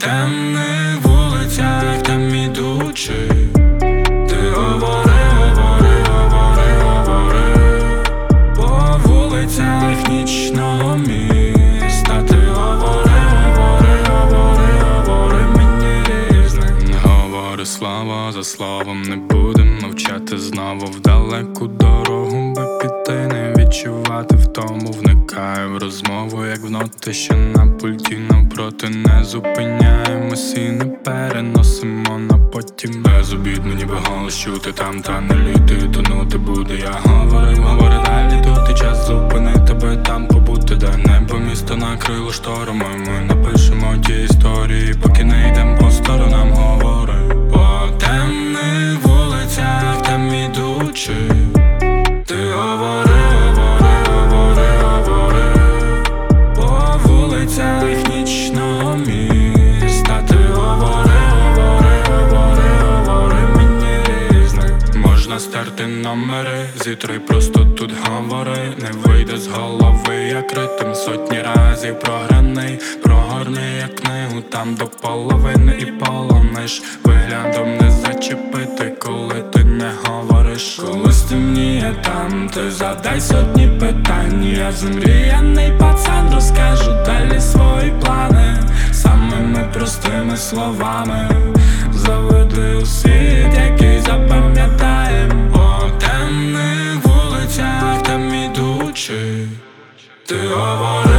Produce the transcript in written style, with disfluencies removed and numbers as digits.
темних вулицях, там ідучи, ти говори, говори, говори, говори по вулицях нічного міста. Ти говори, говори, говори, говори мені різне. Говори слово за словом, не будем мовчати знову. В далеку дорогу би піти, не відчувати втому. Вникаю в розмову, як в ноти, що на пульті навпроти. Не зупиняємось і не переносимо на потім. Безобідно, ніби голос чути там, та не літи, тонути буде. Я говорив, говори далі, тут і час зупинити би там побути, де небо місто накрило шторами. Ми напишемо ті історії, поки не йдем по сторонам. Говори по темних вулицях, там ідучи, ти говори, говори, говори, говори по вулицях нічного міста. Ти говори, говори, говори, говори мені різне. Можна стерти номери, зітри просто тут говори. Не вийде з голови, як ритм сотні разів програний. Прогорни як книгу там до половини і полониш. Виглядом не зачепити, коли ти не говориш. Коли стемніє там, ти задай сотні питань. Я замріяний пацан, розкажу далі свої плани самими простими словами. Заведи у світ, який запам'ятаєм. По темних вулицях, там ідучи, ти говори.